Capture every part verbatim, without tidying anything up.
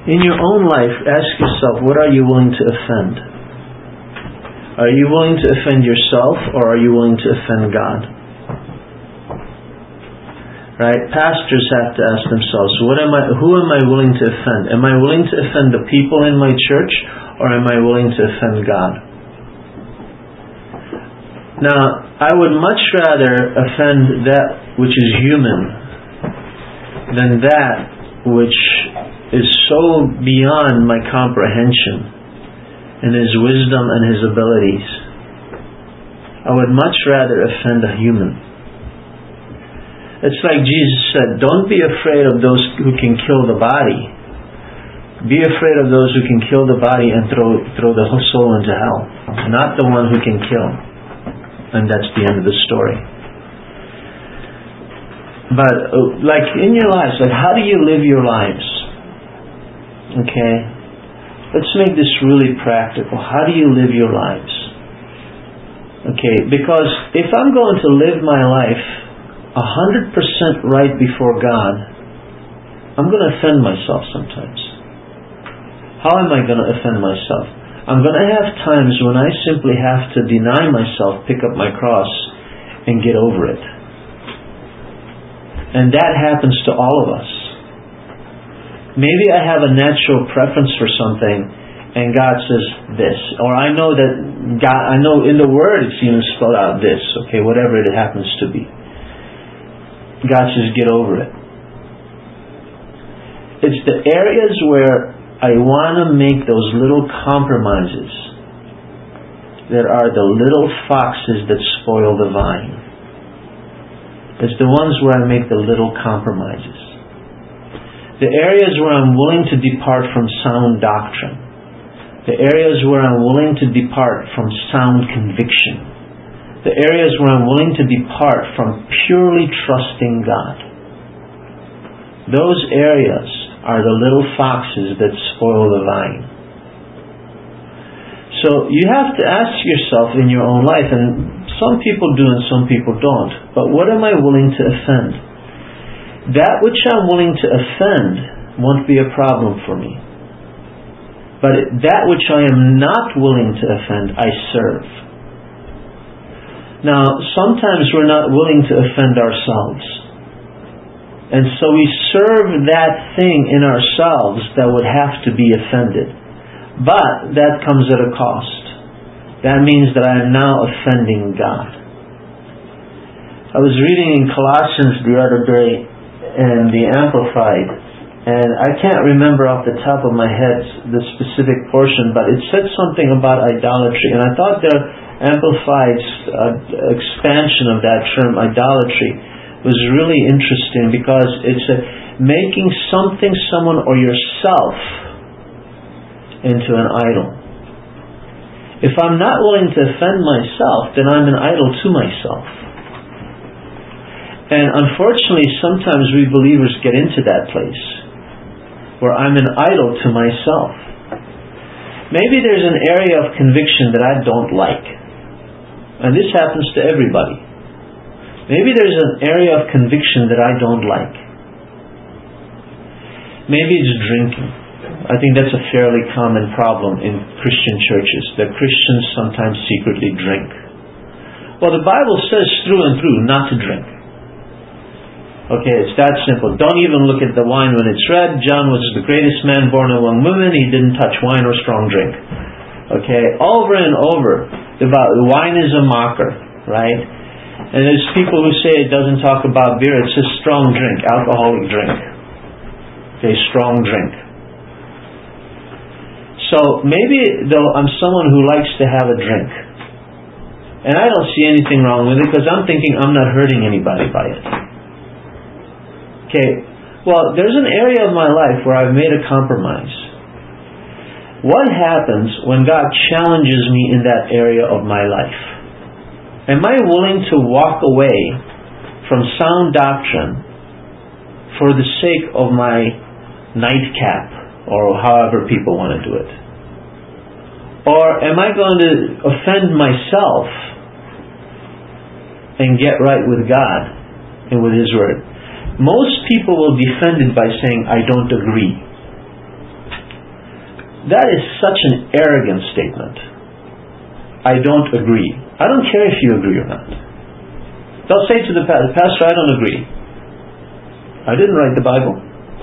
In your own life, ask yourself, what are you willing to offend? Are you willing to offend yourself, or are you willing to offend God? Right? Pastors have to ask themselves, what am I, who am I willing to offend? Am I willing to offend the people in my church, or am I willing to offend God? Now, I would much rather offend that which is human than that which is so beyond my comprehension in His wisdom and His abilities. I would much rather offend a human. It's like Jesus said, don't be afraid of those who can kill the body. Be afraid of those who can kill the body and throw, throw the whole soul into hell. Not the one who can kill. And that's the end of the story. But like in your lives, like how do you live your lives? Okay? Let's make this really practical. How do you live your lives? Okay, because if I'm going to live my life a hundred percent right before God, I'm going to offend myself sometimes. How am I going to offend myself? I'm going to have times when I simply have to deny myself, pick up my cross, and get over it. And that happens to all of us. Maybe I have a natural preference for something, and God says this. Or I know that God, I know in the Word it's even spelled out this. Okay, whatever it happens to be. God says, get over it. It's the areas where I want to make those little compromises that are the little foxes that spoil the vine. It's the ones where I make the little compromises. The areas where I'm willing to depart from sound doctrine. The areas where I'm willing to depart from sound conviction. The areas where I'm willing to depart from purely trusting God. Those areas are the little foxes that spoil the vine. So you have to ask yourself in your own life, and some people do and some people don't, but what am I willing to offend? That which I'm willing to offend won't be a problem for me. But that which I am not willing to offend, I serve. Now, sometimes we're not willing to offend ourselves. And so we serve that thing in ourselves that would have to be offended. But that comes at a cost. That means that I am now offending God. I was reading in Colossians the other day in the Amplified, and I can't remember off the top of my head the specific portion, but it said something about idolatry. And I thought the Amplified's uh, expansion of that term, idolatry, was really interesting because it's a, making something, someone, or yourself into an idol. If I'm not willing to offend myself, then I'm an idol to myself. And unfortunately, sometimes we believers get into that place where I'm an idol to myself. Maybe there's an area of conviction that I don't like. And this happens to everybody. Maybe there's an area of conviction that I don't like. Maybe it's drinking. I think that's a fairly common problem in Christian churches, that Christians sometimes secretly drink. Well, the Bible says through and through not to drink. Okay, it's that simple. Don't even look at the wine when it's red. John was the greatest man born among women. He didn't touch wine or strong drink. Okay, over and over. About wine is a mocker, right? And there's people who say it doesn't talk about beer. It says strong drink, alcoholic drink. Okay, strong drink. So maybe though I'm someone who likes to have a drink, and I don't see anything wrong with it because I'm thinking I'm not hurting anybody by it. Okay, well, there's an area of my life where I've made a compromise. What happens when God challenges me in that area of my life? Am I willing to walk away from sound doctrine for the sake of my nightcap, or however people want to do it? Or am I going to offend myself and get right with God and with His Word? Most people will defend it by saying, I don't agree. That is such an arrogant statement. I don't agree. I don't care if you agree or not. They'll say to the pastor, Pastor, I don't agree. I didn't write the Bible.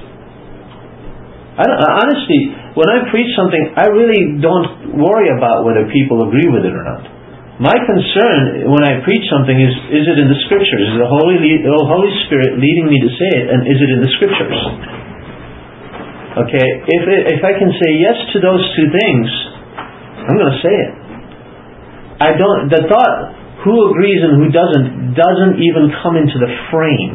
I don't, honestly, when I preach something, I really don't worry about whether people agree with it or not. My concern when I preach something is, is it in the Scriptures? Is the Holy, the Holy Spirit leading me to say it, and is it in the Scriptures? Okay, if it, if I can say yes to those two things, I'm going to say it. I don't. The thought who agrees and who doesn't doesn't even come into the frame.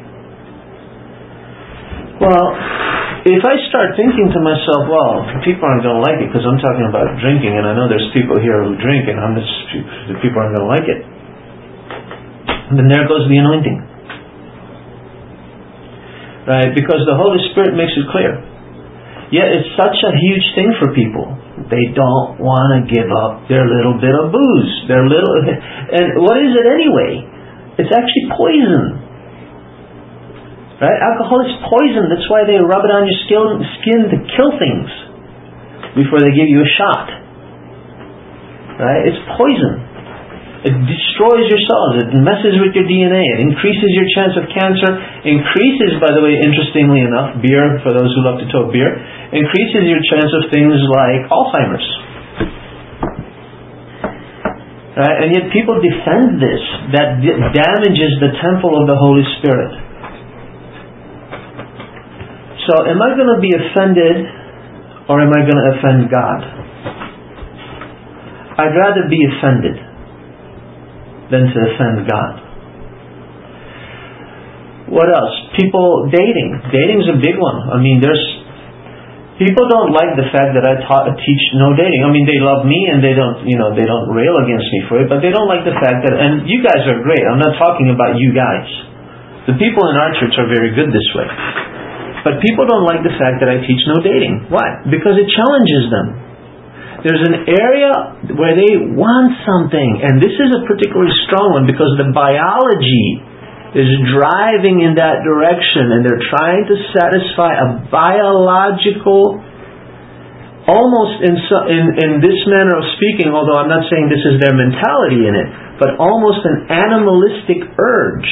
Well, if I start thinking to myself, well, people aren't going to like it because I'm talking about drinking, and I know there's people here who drink, and I'm just, the people aren't going to like it. And then there goes the anointing, right? Because the Holy Spirit makes it clear. Yet it's such a huge thing for people. They don't want to give up their little bit of booze. Their little, and what is it anyway? It's actually poison. Right? Alcohol is poison. That's why they rub it on your skin to kill things before they give you a shot. Right? It's poison. It destroys your cells. It messes with your D N A. It increases your chance of cancer. Increases, by the way, interestingly enough, beer, for those who love to talk beer, increases your chance of things like Alzheimer's. Right? And yet people defend this. That d- damages the temple of the Holy Spirit. So am I going to be offended, or am I going to offend God? I'd rather be offended than to offend God. What else? People dating. Dating's a big one. I mean, there's people don't like the fact that I taught, teach no dating. I mean, they love me and they don't, you know, they don't rail against me for it, but they don't like the fact that, and you guys are great. I'm not talking about you guys. The people in our church are very good this way. But people don't like the fact that I teach no dating. Why? Because it challenges them. There's an area where they want something, and this is a particularly strong one because the biology is driving in that direction, and they're trying to satisfy a biological, almost in, in, in this manner of speaking, although I'm not saying this is their mentality in it, but almost an animalistic urge.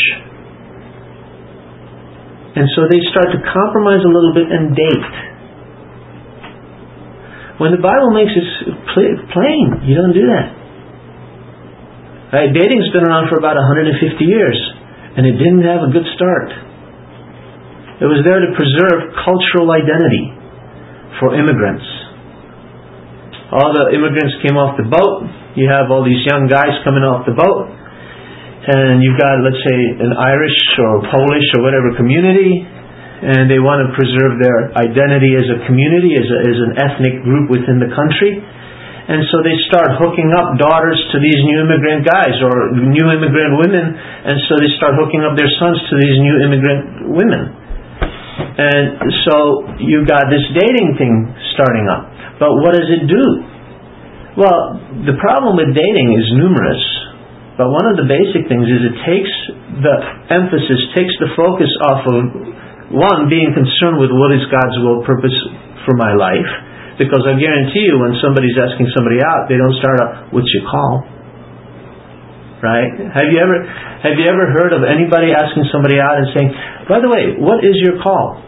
And so they start to compromise a little bit and date. When the Bible makes it plain, you don't do that. Right? Dating's been around for about one hundred fifty years, and it didn't have a good start. It was there to preserve cultural identity for immigrants. All the immigrants came off the boat. You have all these young guys coming off the boat, and you've got, let's say, an Irish or Polish or whatever community, and they want to preserve their identity as a community, as, a, as an ethnic group within the country. And so they start hooking up daughters to these new immigrant guys or new immigrant women, and so they start hooking up their sons to these new immigrant women. And so you've got this dating thing starting up. But what does it do? Well, the problem with dating is numerous. But one of the basic things is it takes the emphasis, takes the focus off of, one, being concerned with what is God's will, purpose for my life. Because I guarantee you, when somebody's asking somebody out, they don't start out, what's your call? Right? Have you ever have you ever heard of anybody asking somebody out and saying, by the way, what is your call?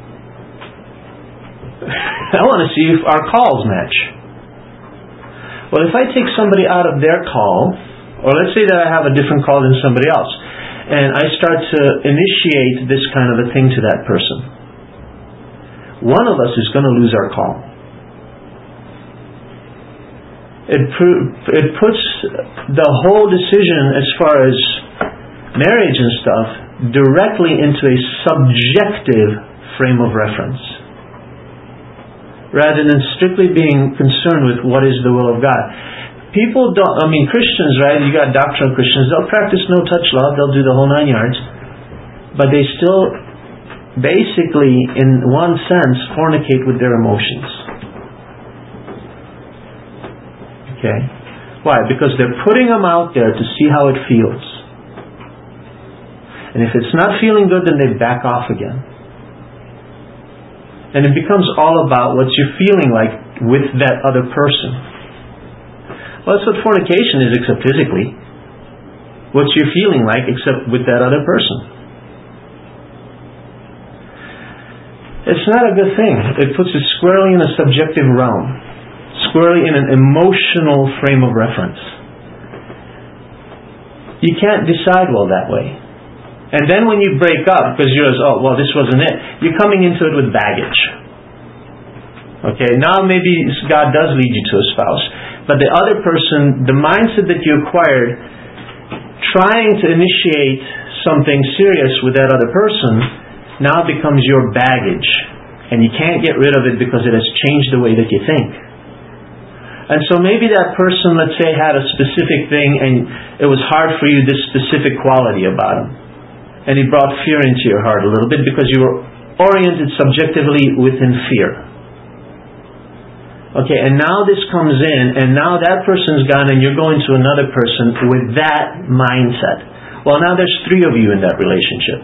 I want to see if our calls match. Well, if I take somebody out of their call, or let's say that I have a different call than somebody else, and I start to initiate this kind of a thing to that person, one of us is going to lose our call. It, it puts the whole decision as far as marriage and stuff directly into a subjective frame of reference, rather than strictly being concerned with what is the will of God. People don't, I mean Christians, right, you got doctrinal Christians, they'll practice no-touch love, they'll do the whole nine yards, but they still basically, in one sense, fornicate with their emotions. Okay? Why? Because they're putting them out there to see how it feels. And if it's not feeling good, then they back off again. And it becomes all about what you're feeling like with that other person. Well, that's what fornication is, except physically. What's your feeling like except with that other person? It's not a good thing. It puts it squarely in a subjective realm, squarely in an emotional frame of reference. You can't decide well that way. And then when you break up, because you're, oh, well, this wasn't it, you're coming into it with baggage. Okay, now maybe God does lead you to a spouse, but the other person, the mindset that you acquired, trying to initiate something serious with that other person, now becomes your baggage. And you can't get rid of it because it has changed the way that you think. And so maybe that person, let's say, had a specific thing and it was hard for you, this specific quality about him. And he brought fear into your heart a little bit because you were oriented subjectively within fear. Okay, and now this comes in, and now that person's gone, and you're going to another person with that mindset. Well, now there's three of you in that relationship.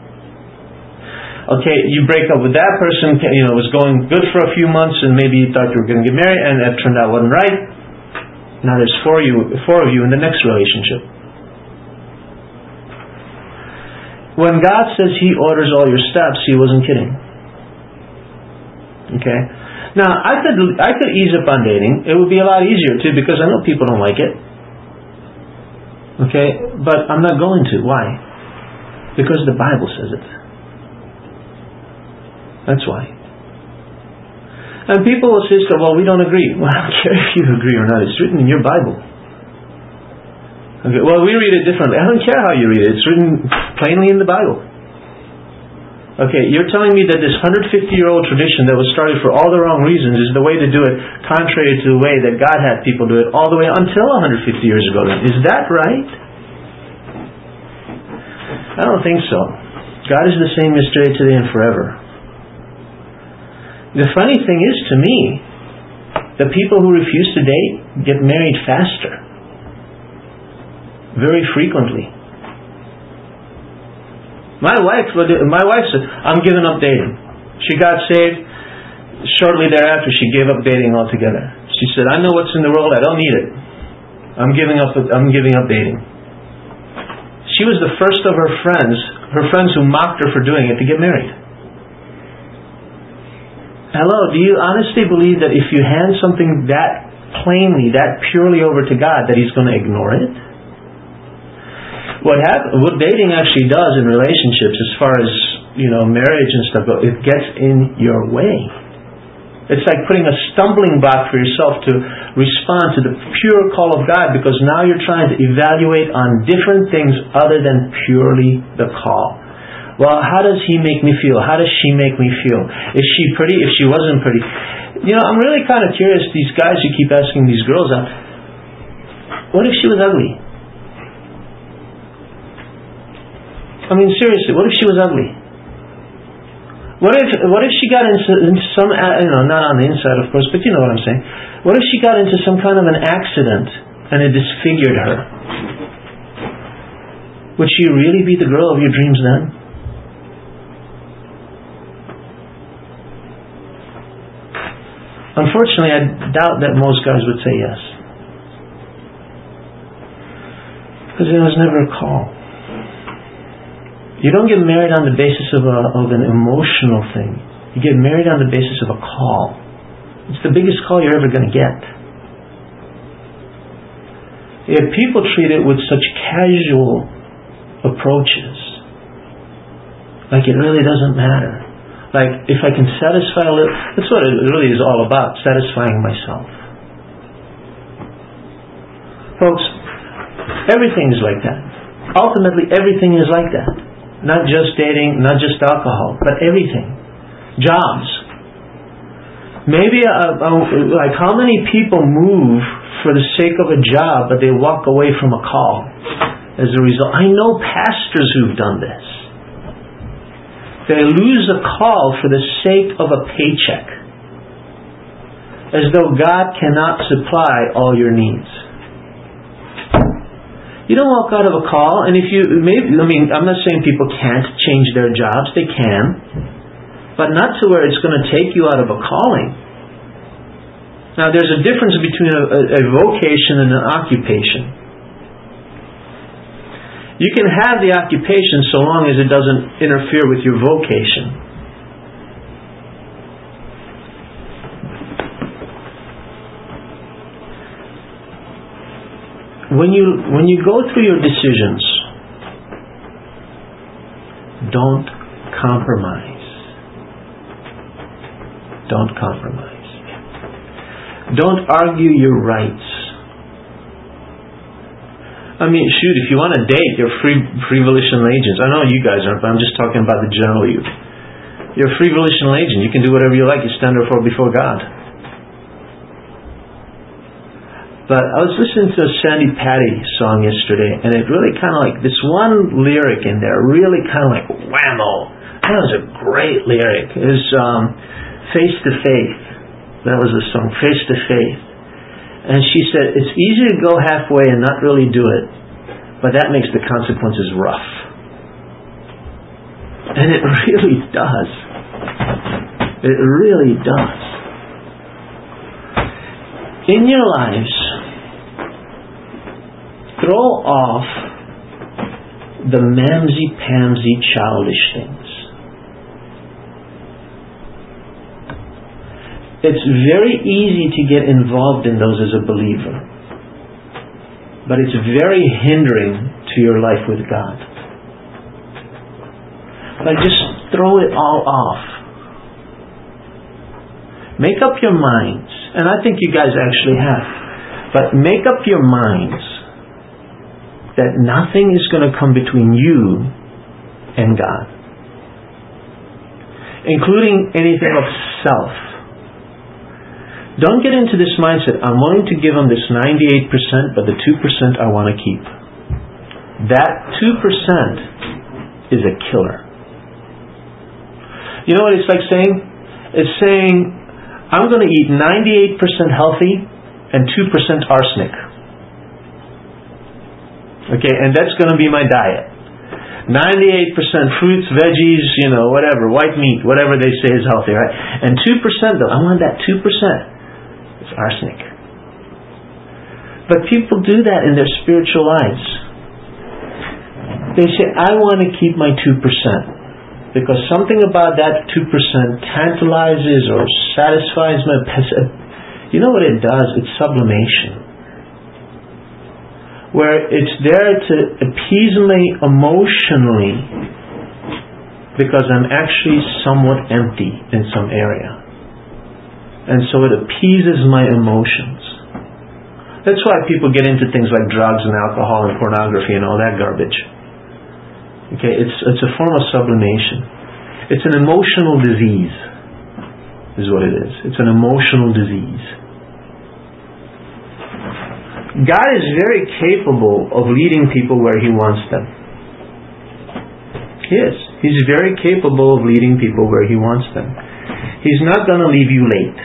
Okay, you break up with that person, you know, it was going good for a few months, and maybe you thought you were going to get married, and it turned out wasn't right. Now there's four of you, four of you in the next relationship. When God says He orders all your steps, He wasn't kidding. Okay? Now, I could I could ease up on dating. It would be a lot easier too, because I know people don't like it. Okay? But I'm not going to. Why? Because the Bible says it. That's why. And people will say, well, we don't agree. Well, I don't care if you agree or not. It's written in your Bible. Okay, well, we read it differently. I don't care how you read it. It's written plainly in the Bible. Okay, you're telling me that this one hundred fifty year old tradition that was started for all the wrong reasons is the way to do it, contrary to the way that God had people do it all the way until one hundred fifty years ago. Is that right? I don't think so. God is the same yesterday, today, and forever. The funny thing is, to me, the people who refuse to date get married faster. Very frequently. My wife, my wife said, I'm giving up dating. She got saved. Shortly thereafter, she gave up dating altogether. She said, I know what's in the world. I don't need it. I'm giving up. I'm giving up dating. She was the first of her friends, her friends who mocked her for doing it, to get married. Hello, do you honestly believe that if you hand something that plainly, that purely over to God, that He's going to ignore it? What happen, what dating actually does in relationships, as far as, you know, marriage and stuff, it gets in your way. It's like putting a stumbling block for yourself to respond to the pure call of God, because now you're trying to evaluate on different things other than purely the call. Well, how does he make me feel? How does she make me feel? Is she pretty? If she wasn't pretty? You know, I'm really kind of curious, these guys who keep asking these girls out, what if she was ugly? I mean, seriously, what if she was ugly? What if what if she got into, into some, you know, not on the inside, of course, but you know what I'm saying. What if she got into some kind of an accident and it disfigured her? Would she really be the girl of your dreams then? Unfortunately, I doubt that most guys would say yes. Because there was never a call. You don't get married on the basis of, a, of an emotional thing. You get married on the basis of a call. It's the biggest call you're ever going to get. If people treat it with such casual approaches, like it really doesn't matter. Like, if I can satisfy a little, that's what it really is all about, satisfying myself. Folks, everything is like that. Ultimately, everything is like that. Not just dating, not just alcohol, but everything. Jobs. Maybe, uh, uh, like how many people move for the sake of a job, but they walk away from a call as a result? I know pastors who've done this. They lose a call for the sake of a paycheck, as though God cannot supply all your needs. You don't walk out of a call, and if you, maybe, I mean, I'm not saying people can't change their jobs, they can, but not to where it's going to take you out of a calling. Now there's a difference between a, a, a vocation and an occupation. You can have the occupation so long as it doesn't interfere with your vocation. When you when you go through your decisions, don't compromise. Don't compromise. Don't argue your rights. I mean, shoot, if you want to date, you're free, free volitional agents. I know you guys aren't, but I'm just talking about the general youth. You're a free volitional agent. You can do whatever you like. You stand before before God. But I was listening to a Sandy Patty song yesterday, and it really kind of like, this one lyric in there really kind of like, whammo. That was a great lyric. It was um, Face to Faith. That was the song, Face to Faith. And she said, it's easy to go halfway and not really do it, but that makes the consequences rough. And it really does. It really does. In your lives, throw off the mamsy-pamsy childish things. It's very easy to get involved in those as a believer, but it's very hindering to your life with God. Like, just throw it all off. Make up your minds, and I think you guys actually have, but make up your minds that nothing is going to come between you and God, including anything of self. Don't get into this mindset, I'm willing to give Him this ninety-eight percent, but the two percent I want to keep. That two percent is a killer. You know what it's like saying? It's saying, I'm going to eat ninety-eight percent healthy and two percent arsenic. Okay, and that's going to be my diet. ninety-eight percent fruits, veggies, you know, whatever, white meat, whatever they say is healthy, right? And two percent though, I want that two percent. It's arsenic. But people do that in their spiritual lives. They say, I want to keep my two percent because something about that two percent tantalizes or satisfies my... You know what it does? It's sublimation. Where it's there to appease me emotionally because I'm actually somewhat empty in some area. And so it appeases my emotions. That's why people get into things like drugs and alcohol and pornography and all that garbage. Okay, it's it's a form of sublimation. It's an emotional disease, is what it is. It's an emotional disease. God is very capable of leading people where He wants them. He is. He's very capable of leading people where He wants them. He's not going to leave you late.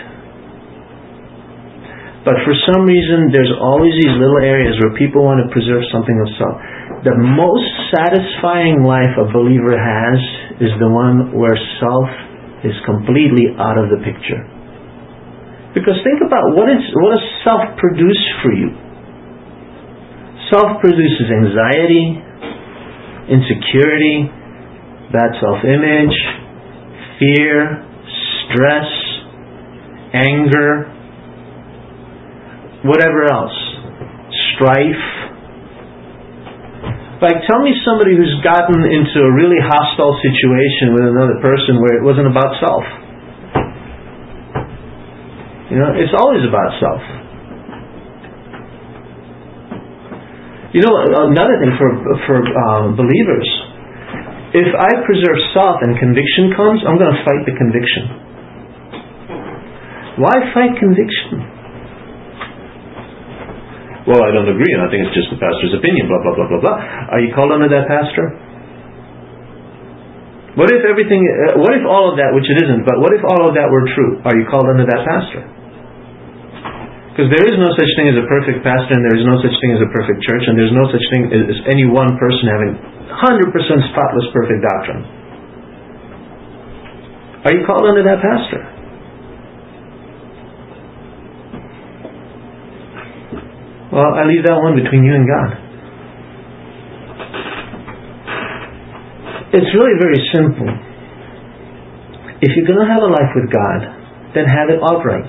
But for some reason, there's always these little areas where people want to preserve something of self. The most satisfying life a believer has is the one where self is completely out of the picture. Because think about what is what does self produce for you? Self produces anxiety, insecurity, bad self-image, fear, stress, anger, whatever else, strife. Like, tell me somebody who's gotten into a really hostile situation with another person where it wasn't about self. You know, it's always about self. You know, another thing for for um, believers, if I preserve self and conviction comes, I'm going to fight the conviction. Why fight conviction? Well, I don't agree, and I think it's just the pastor's opinion, blah, blah, blah, blah, blah. Are you called under that pastor? What if everything, uh, what if all of that, which it isn't, but what if all of that were true? Are you called under that pastor? Because there is no such thing as a perfect pastor, and there is no such thing as a perfect church, and there's no such thing as any one person having one hundred percent spotless perfect doctrine. Are you called under that pastor? Well, I leave that one between you and God. It's really very simple. If you're going to have a life with God, then have it outright.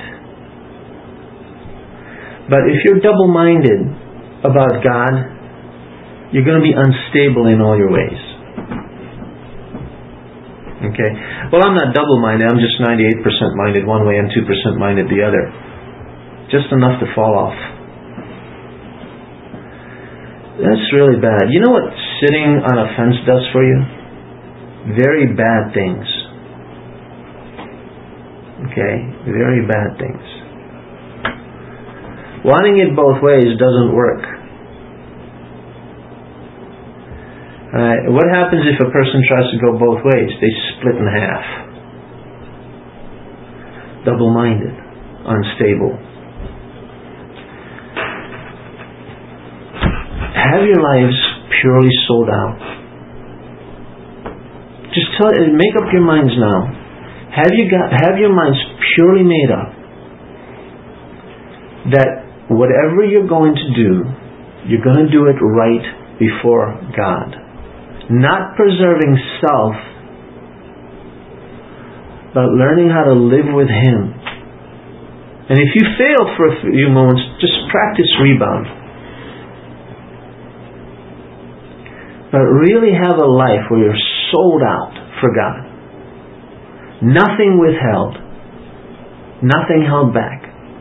But if you're double-minded about God, you're going to be unstable in all your ways. Okay? Well, I'm not double-minded. I'm just ninety-eight percent minded one way and two percent minded the other. Just enough to fall off. That's really bad. You know what sitting on a fence does for you? Very bad things. Okay? Very bad things. Wanting it both ways doesn't work. Alright, what happens if a person tries to go both ways? They split in half. Double-minded. Unstable. Have your lives purely sold out. Just tell, make up your minds now. Have you got? Have your minds purely made up that whatever you're going to do, you're going to do it right before God. Not preserving self, but learning how to live with Him. And if you fail for a few moments, just practice rebound. But really have a life where you're sold out for God. Nothing withheld. Nothing held back.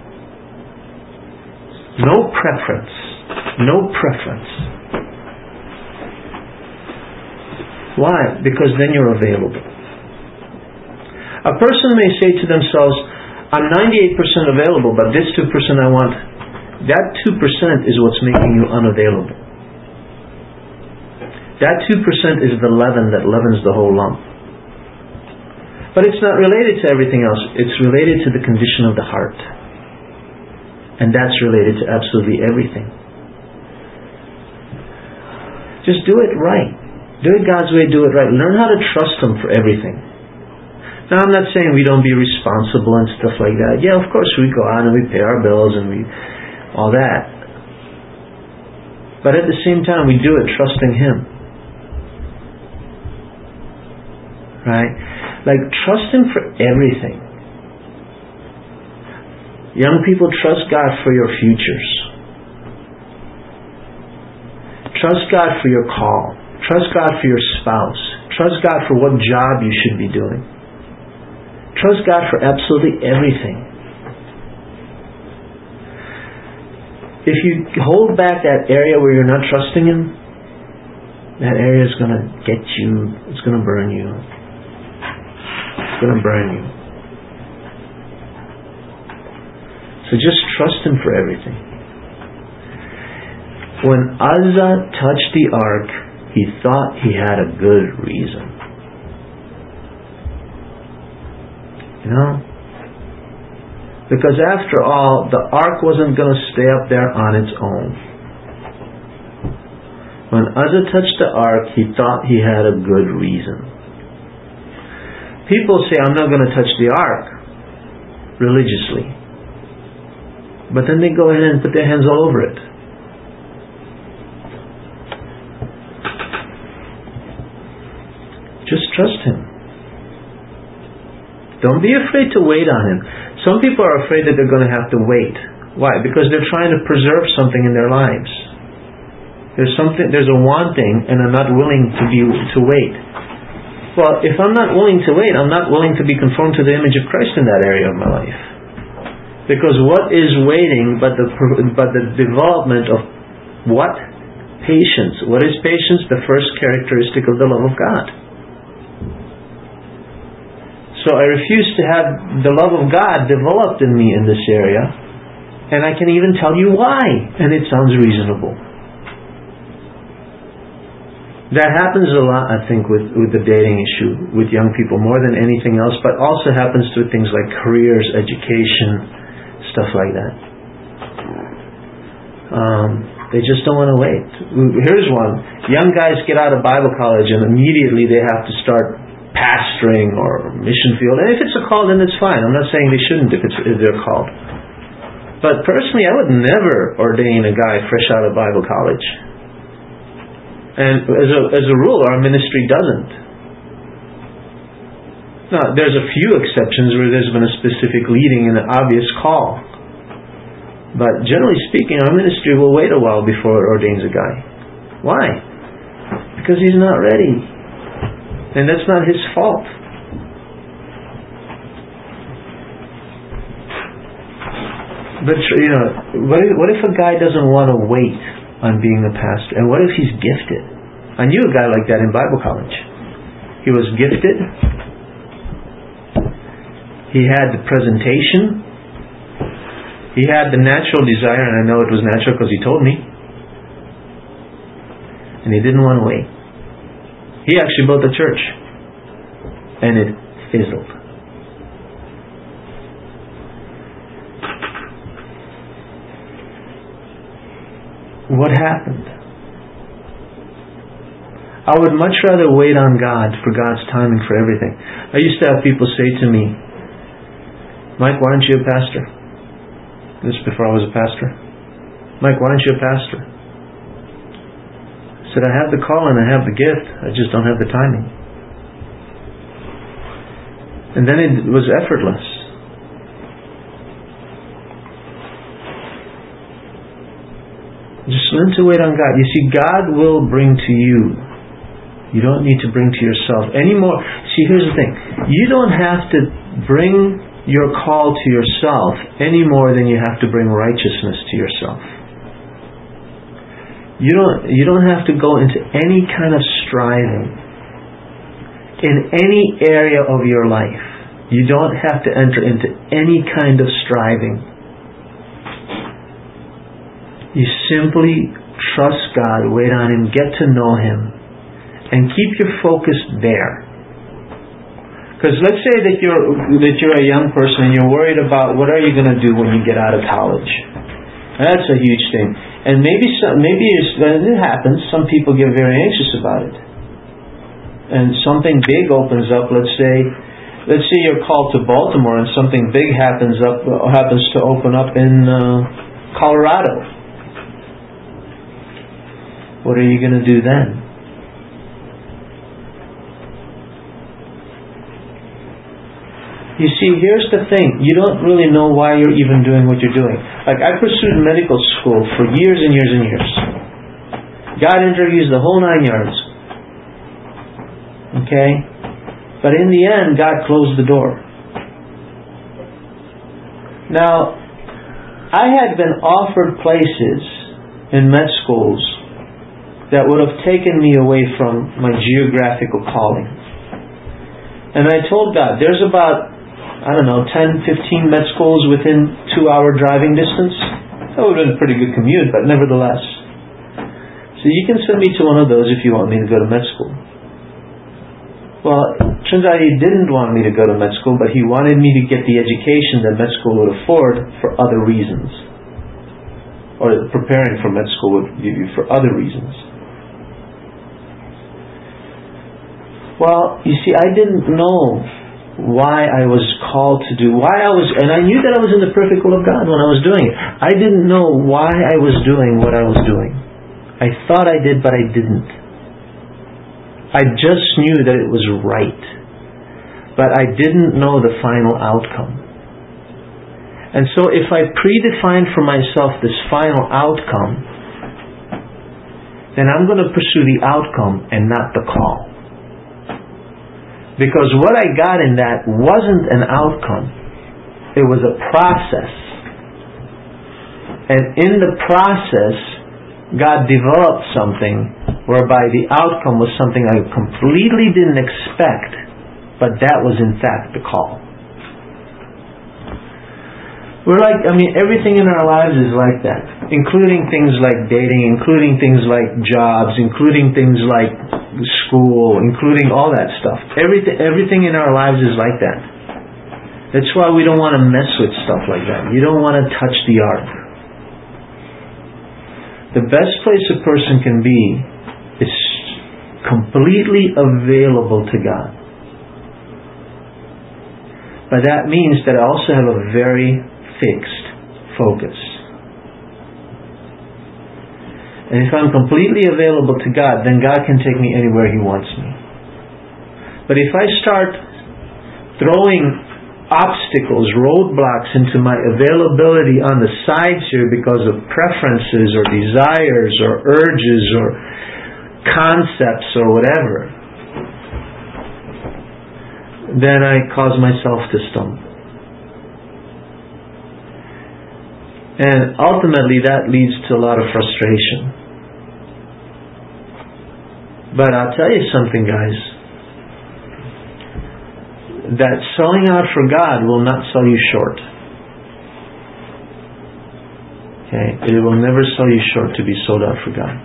No preference. No preference. Why? Because then you're available. A person may say to themselves, I'm ninety-eight percent available, but this two percent I want. That two percent is what's making you unavailable. That two percent is the leaven that leavens the whole lump. But it's not related to everything else. It's related to the condition of the heart. And that's related to absolutely everything. Just do it right. Do it God's way, do it right. Learn how to trust Him for everything. Now, I'm not saying we don't be responsible and stuff like that. Yeah, of course we go out and we pay our bills and we all that. But at the same time, we do it trusting Him. Right? Like, trust Him for everything. Young people, trust God for your futures. Trust God for your call. Trust God for your spouse. Trust God for what job you should be doing. Trust God for absolutely everything. If you hold back that area where you're not trusting Him, that area is going to get you, it's going to burn you. It's going to burn you. So just trust Him for everything. When Uzzah touched the ark, he thought he had a good reason. You know? Because after all, the ark wasn't going to stay up there on its own. When Uzzah touched the ark, he thought he had a good reason. People say, I'm not going to touch the ark religiously. But then they go ahead and put their hands all over it. Just trust Him. Don't be afraid to wait on Him. Some people are afraid that they're going to have to wait. Why? Because they're trying to preserve something in their lives. There's something. There's a wanting, and I'm not willing to be to wait. Well, if I'm not willing to wait, I'm not willing to be conformed to the image of Christ in that area of my life. Because what is waiting but the but the development of what? Patience. What is patience? The first characteristic of the love of God. So I refuse to have the love of God developed in me in this area. And I can even tell you why. And it sounds reasonable. That happens a lot, I think, with, with the dating issue with young people, more than anything else, but also happens to things like careers, education, stuff like that. Um, they just don't want to wait. Here's one. Young guys get out of Bible college and immediately they have to start pastoring or mission field. And if it's a call, then it's fine. I'm not saying they shouldn't if, it's, if they're called. But personally, I would never ordain a guy fresh out of Bible college. And as a, as a rule, our ministry doesn't. Now, there's a few exceptions where there's been a specific leading and an obvious call. But generally speaking, our ministry will wait a while before it ordains a guy. Why? Because he's not ready. And that's not his fault. But, you know, what if, what if a guy doesn't want to wait on being a pastor? And what if he's gifted? I knew a guy like that in Bible college. He was gifted. He had the presentation. He had the natural desire, and I know it was natural because he told me. And he didn't want to wait. He actually built a church. And it fizzled. What happened? I would much rather wait on God for God's timing for everything. I used to have people say to me, Mike, why aren't you a pastor? This is before I was a pastor. Mike, why aren't you a pastor? I said, I have the call and I have the gift. I just don't have the timing. And then it was effortless. Just learn to wait on God. You see, God will bring to you. You don't need to bring to yourself anymore. See, here's the thing. You don't have to bring your call to yourself any more than you have to bring righteousness to yourself. You don't, you don't have to go into any kind of striving in any area of your life. You don't have to enter into any kind of striving. You simply trust God, wait on Him, get to know Him, and keep your focus there. Because let's say that you're that you're a young person and you're worried about what are you going to do when you get out of college. That's a huge thing. And maybe some, maybe it's, when it happens, some people get very anxious about it. And something big opens up. Let's say, let's say you're called to Baltimore and something big happens up happens to open up in uh, Colorado. What are you going to do then? You see, here's the thing. You don't really know why you're even doing what you're doing. Like, I pursued medical school for years and years and years. Got interviews, the whole nine yards. Okay? But in the end, God closed the door. Now, I had been offered places in med schools that would have taken me away from my geographical calling. And I told God, there's about, I don't know, ten, fifteen med schools within two hour driving distance. That would have been a pretty good commute, but nevertheless. So you can send me to one of those if you want me to go to med school. Well, it turns out He didn't want me to go to med school, but He wanted me to get the education that med school would afford for other reasons. Or preparing for med school would give you for other reasons. Well, you see, I didn't know why I was called to do, why I was, and I knew that I was in the perfect will of God when I was doing it. I didn't know why I was doing what I was doing. I thought I did, but I didn't. I just knew that it was right. But I didn't know the final outcome. And so if I predefined for myself this final outcome, then I'm going to pursue the outcome and not the call. Because what I got in that wasn't an outcome. It was a process. And in the process, God developed something whereby the outcome was something I completely didn't expect, but that was in fact the call. We're like, I mean, everything in our lives is like that, including things like dating, including things like jobs, including things like school, including all that stuff. Everything, everything in our lives is like that. That's why we don't want to mess with stuff like that. You don't want to touch the ark. The best place a person can be is completely available to God. But that means that I also have a very fixed, focus. And if I'm completely available to God, then God can take me anywhere He wants me. But if I start throwing obstacles, roadblocks into my availability on the sides here because of preferences or desires or urges or concepts or whatever, then I cause myself to stumble. And ultimately that leads to a lot of frustration. But I'll tell you something, guys. That selling out for God will not sell you short. Okay? It will never sell you short to be sold out for God.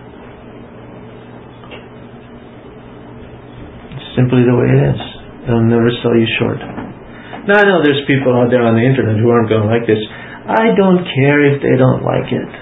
It's simply the way it is. It will never sell you short. Now I know there's people out there on the internet who aren't going to like this. I don't care if they don't like it.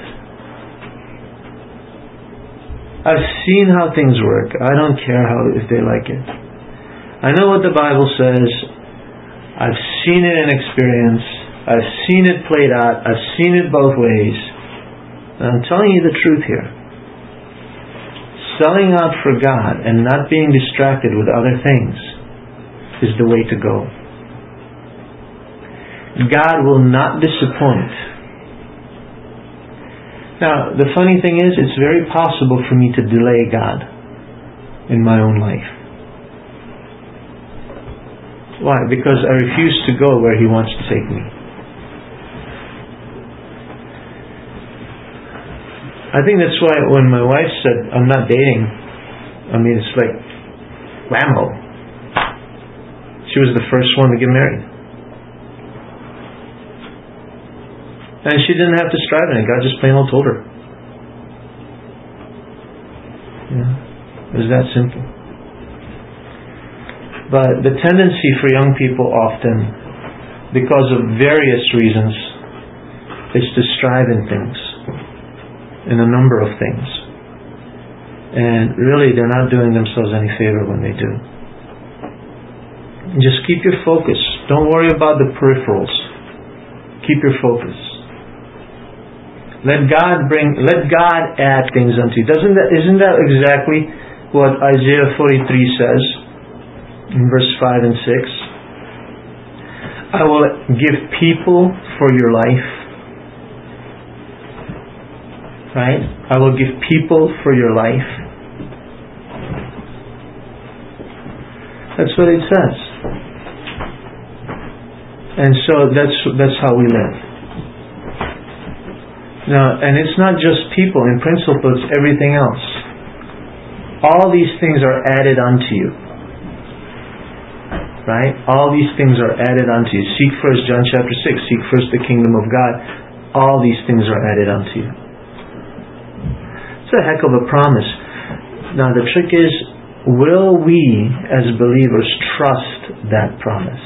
I've seen how things work. I don't care how if they like it. I know what the Bible says. I've seen it in experience. I've seen it played out. I've seen it both ways. And I'm telling you the truth here. Selling out for God and not being distracted with other things is the way to go. God will not disappoint. Now, the funny thing is, it's very possible for me to delay God in my own life. Why? Because I refuse to go where He wants to take me. I think that's why when my wife said, I'm not dating, I mean, it's like whammo. She was the first one to get married. And she didn't have to strive in it. God just plain old told her. Yeah. It was that simple. But the tendency for young people often, because of various reasons, is to strive in things. In a number of things. And really they're not doing themselves any favor when they do. Just keep your focus. Don't worry about the peripherals. Keep your focus. Let God bring, let God add things unto you. Doesn't that, isn't that exactly what Isaiah forty-three says in verse five and six? I will give people for your life. Right? I will give people for your life. That's what it says. And so that's that's how we live. Now, and it's not just people. In principle, it's everything else. All these things are added unto you. Right? All these things are added unto you. Seek first, John chapter six, seek first the kingdom of God. All these things are added unto you. It's a heck of a promise. Now the trick is, will we as believers trust that promise?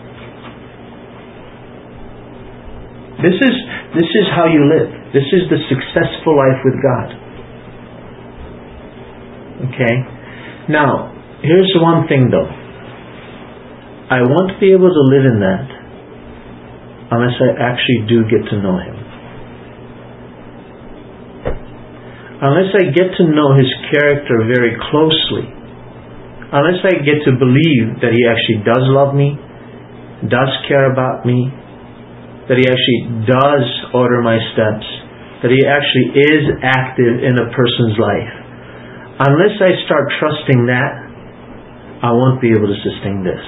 This is this is how you live. This is the successful life with God. Okay? Now, here's one thing though. I won't be able to live in that unless I actually do get to know Him. Unless I get to know His character very closely. Unless I get to believe that He actually does love me, does care about me, that He actually does order my steps, that He actually is active in a person's life. Unless I start trusting that, I won't be able to sustain this.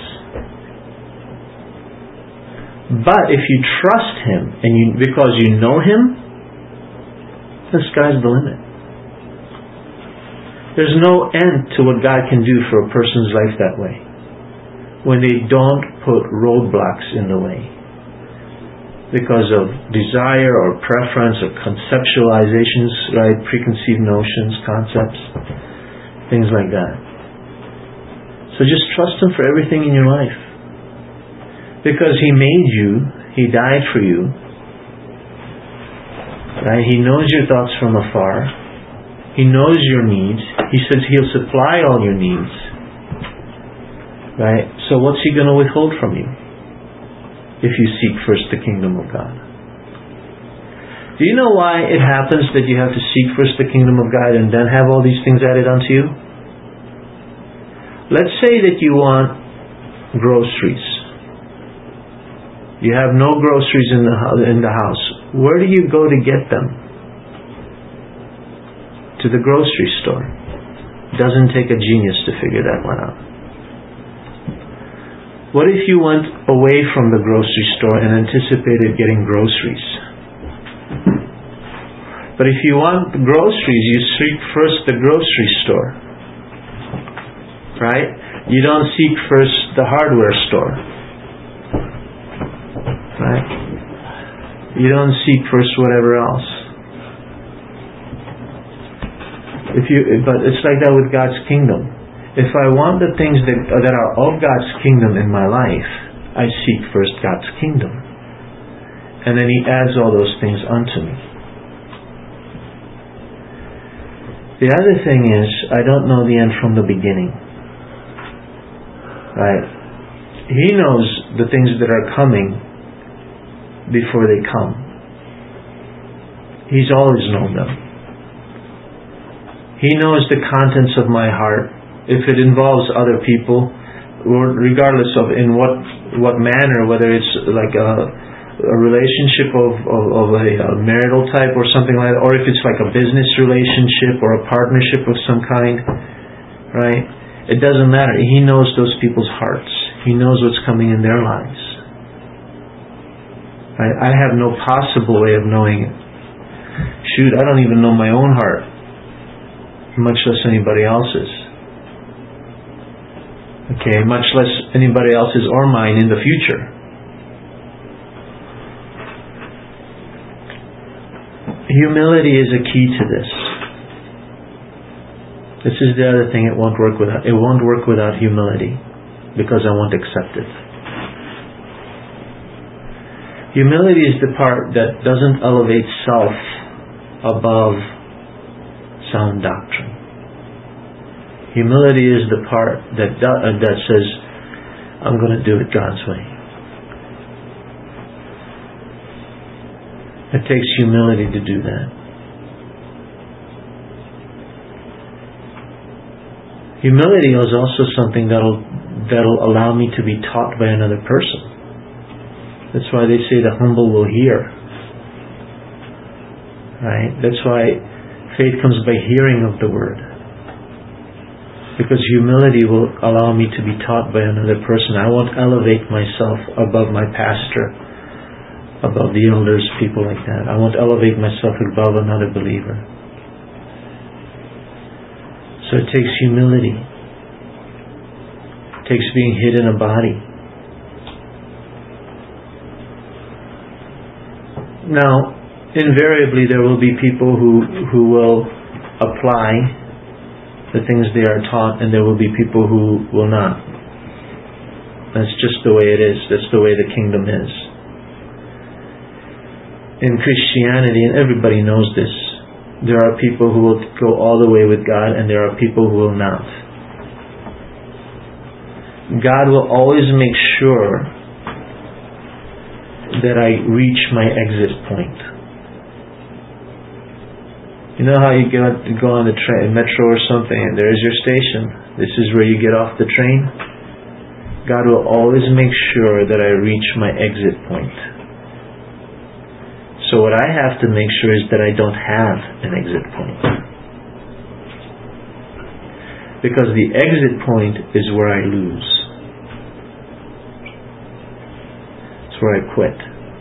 But if you trust Him, and you, because you know Him, the sky's the limit. There's no end to what God can do for a person's life that way, when they don't put roadblocks in the way because of desire or preference or conceptualizations, right? Preconceived notions, concepts, things like that. So just trust Him for everything in your life, because He made you, He died for you, right? He knows your thoughts from afar. He knows your needs. He says He'll supply all your needs. Right? So what's He going to withhold from you if you seek first the kingdom of God? Do you know why it happens that you have to seek first the kingdom of God and then have all these things added unto you? Let's say that you want groceries. You have no groceries in the in the house. Where do you go to get them? To the grocery store. Doesn't take a genius to figure that one out. What if you went away from the grocery store and anticipated getting groceries? But if you want groceries, you seek first the grocery store. Right? You don't seek first the hardware store. Right? You don't seek first whatever else. If you, but it's like that with God's kingdom. If I want the things that, that are of God's kingdom in my life, I seek first God's kingdom. And then He adds all those things unto me. The other thing is, I don't know the end from the beginning. Right? He knows the things that are coming before they come. He's always known them. He knows the contents of my heart. If it involves other people, regardless of in what what manner, whether it's like a, a relationship of, of, of a, a marital type or something like that, or if it's like a business relationship or a partnership of some kind, right? It doesn't matter. He knows those people's hearts. He knows what's coming in their lives. Right? I have no possible way of knowing it. Shoot, I don't even know my own heart, much less anybody else's. Okay, much less anybody else's or mine in the future. Humility is a key to this. This is the other thing. It won't work without. It won't work without humility, because I won't accept it. Humility is the part that doesn't elevate self above sound doctrine. Humility is the part that uh, that says, I'm going to do it God's way. It takes humility to do that. Humility is also something that'll that'll allow me to be taught by another person. That's why they say the humble will hear. Right? That's why faith comes by hearing of the word. Because humility will allow me to be taught by another person. I won't elevate myself above my pastor, above the elders, people like that. I won't elevate myself above another believer. So it takes humility. It takes being hid in a body. Now, invariably there will be people who, who will apply the things they are taught, and there will be people who will not. That's just the way it is. That's the way the kingdom is. In Christianity, and everybody knows this, there are people who will go all the way with God, and there are people who will not. God will always make sure that I reach my exit point. You know how you go, go on the train, metro or something, and there's your station. This is where you get off the train. God will always make sure that I reach my exit point. So what I have to make sure is that I don't have an exit point. Because the exit point is where I lose. It's where I quit.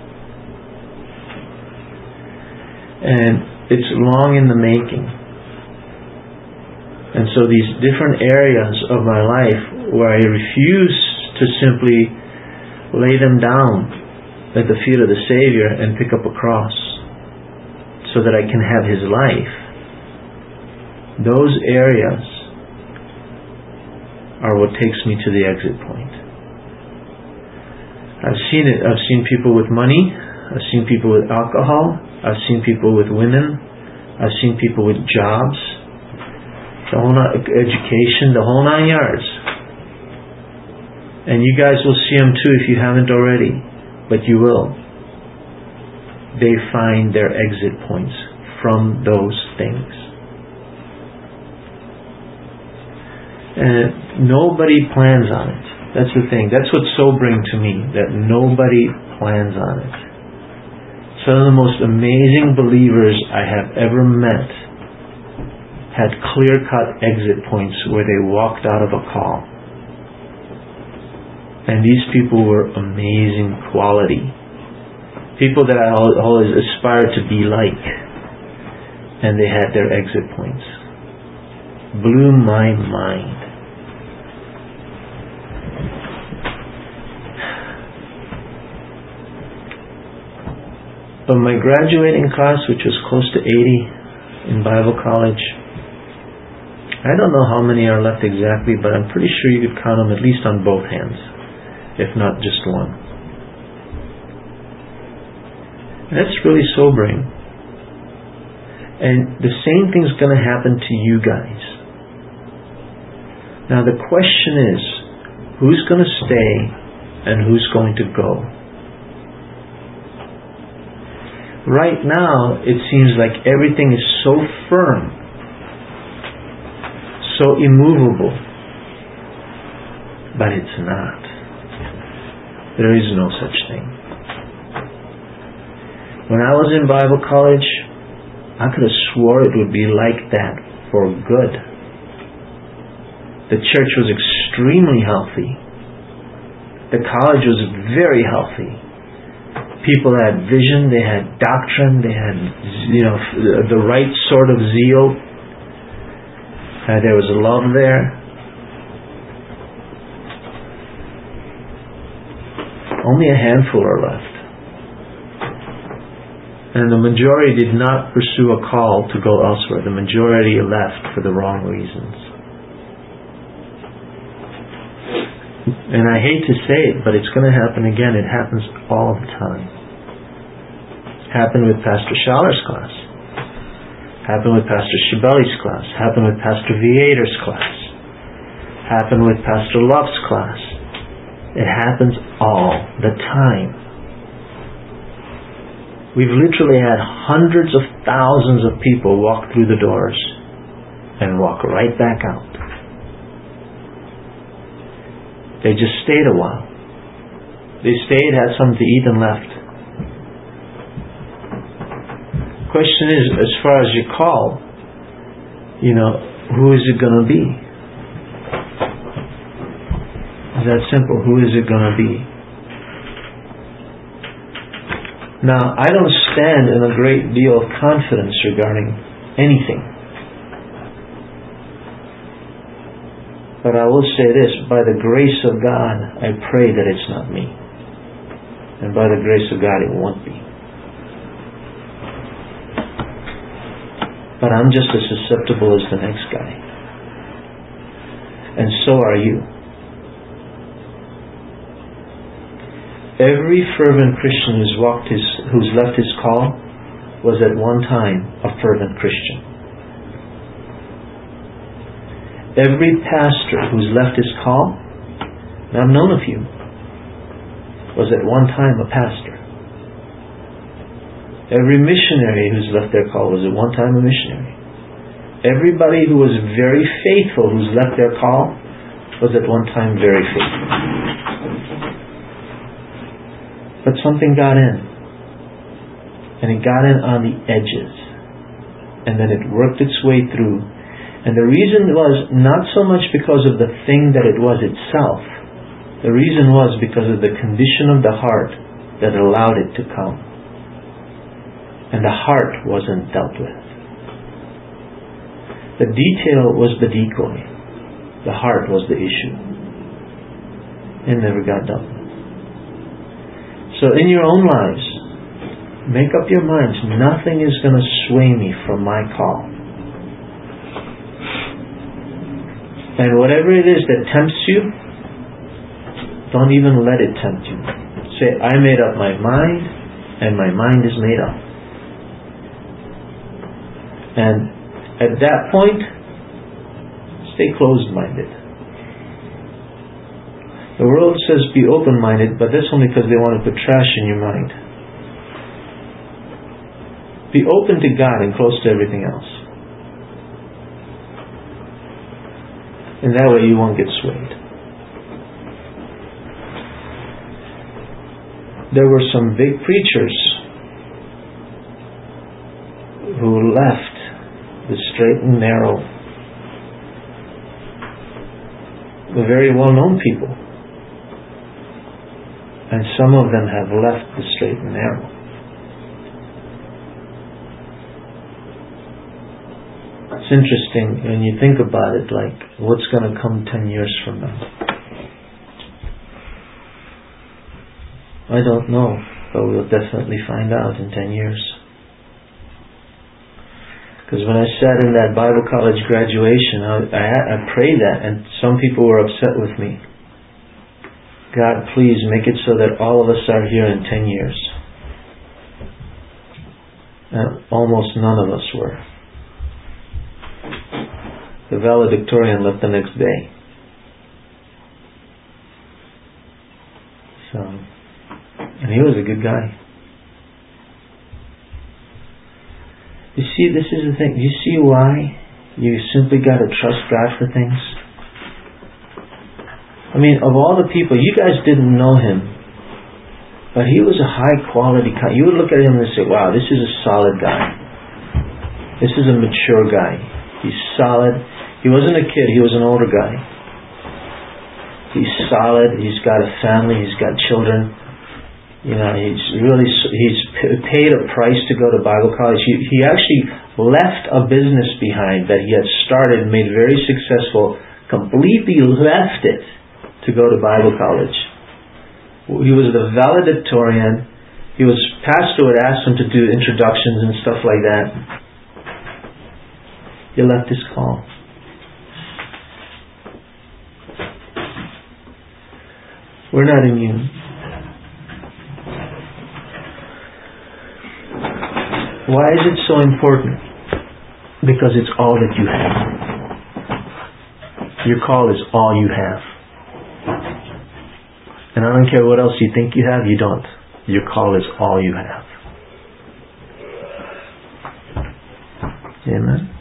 And it's long in the making. And so these different areas of my life where I refuse to simply lay them down at the feet of the Savior and pick up a cross so that I can have His life, those areas are what takes me to the exit point. I've seen it. I've seen people with money. I've seen people with alcohol. I've seen people with women. I've seen people with jobs, the whole education, the whole nine yards. And you guys will see them too if you haven't already, but you will. they find their exit points from those things. And nobody plans on it. That's the thing. That's what's sobering to me, that nobody plans on it. Some of the most amazing believers I have ever met had clear-cut exit points where they walked out of a call. And these people were amazing quality. People that I always aspired to be like. And they had their exit points. Blew my mind. But my graduating class, which was close to eighty in Bible college, I don't know how many are left exactly, but I'm pretty sure you could count them at least on both hands, if not just one. And that's really sobering. And the same thing's going to happen to you guys. Now the question is, who's going to stay and who's going to go? Right now, it seems like everything is so firm, so immovable, but it's not. There is no such thing. When I was in Bible college, I could have swore it would be like that for good. The church was extremely healthy. The college was very healthy. People had vision, they had doctrine, they had, you know, the right sort of zeal. Uh, there was love there. Only a handful are left. And the majority did not pursue a call to go elsewhere. The majority left for the wrong reasons. And I hate to say it, but it's going to happen again. It happens all the time. Happened with Pastor Schaller's class. Happened with Pastor Shibeli's class. Happened with Pastor Viator's class. Happened with Pastor Love's class. It happens all the time. We've literally had hundreds of thousands of people walk through the doors and walk right back out. They just stayed a while. They stayed, had something to eat, and left. Question is, as far as your call, you know, who is it going to be? It's that simple. Who is it going to be? Now, I don't stand in a great deal of confidence regarding anything. But I will say this, by the grace of God, I pray that it's not me. And by the grace of God, it won't be. But I'm just as susceptible as the next guy. And so are you. Every fervent Christian who's walked his, who's left his call was at one time a fervent Christian. Every pastor who's left his call, and I've known a few, was at one time a pastor. Every missionary who's left their call was at one time a missionary. Everybody who was very faithful who's left their call was at one time very faithful. But something got in. And it got in on the edges. And then it worked its way through. And the reason was not so much because of the thing that it was itself. The reason was because of the condition of the heart that allowed it to come. And the heart wasn't dealt with. The detail was the decoy. The heart was the issue. It never got dealt with. So in your own lives, make up your minds, nothing is going to sway me from my call. And whatever it is that tempts you, don't even let it tempt you. Say, I made up my mind, and my mind is made up. And at that point, stay closed-minded. The world says be open-minded, but that's only because they want to put trash in your mind. Be open to God and close to everything else. And that way you won't get swayed. There were some big preachers who left the straight and narrow. The very well-known people. And some of them have left the straight and narrow. It's interesting when you think about it, like what's going to come ten years from now. I don't know, but we'll definitely find out in ten years. Because when I sat in that Bible college graduation, I, I, I prayed that, and some people were upset with me. God, please make it so that all of us are here in ten years. And almost none of us were. The valedictorian left the next day. So, and he was a good guy. You see, this is the thing. You see why you simply got to trust God for things? I mean, of all the people, you guys didn't know him, but he was a high quality guy. You would look at him and say, wow, this is a solid guy. This is a mature guy. He's solid. He wasn't a kid, he was an older guy. He's solid, he's got a family, he's got children. You know, he's really, he's paid a price to go to Bible college. He, he actually left a business behind that he had started and made very successful, completely left it to go to Bible college. He was the valedictorian. He was, pastor would ask him to do introductions and stuff like that. He left his call. We're not immune. Why is it so important? Because it's all that you have. Your call is all you have. And I don't care what else you think you have, you don't. Your call is all you have. Amen.